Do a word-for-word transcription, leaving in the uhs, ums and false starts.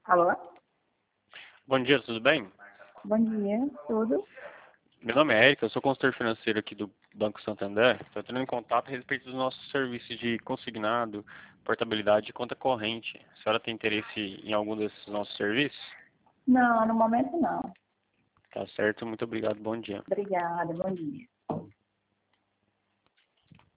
Alô? Bom dia, tudo bem? Bom dia, tudo? Meu nome é Érica, eu sou consultor financeiro aqui do Banco Santander. Estou entrando em contato a respeito dos nossos serviços de consignado, portabilidade e conta corrente. A senhora tem interesse em algum desses nossos serviços? Não, no momento não. Tá certo, muito obrigado, bom dia. Obrigada, bom dia.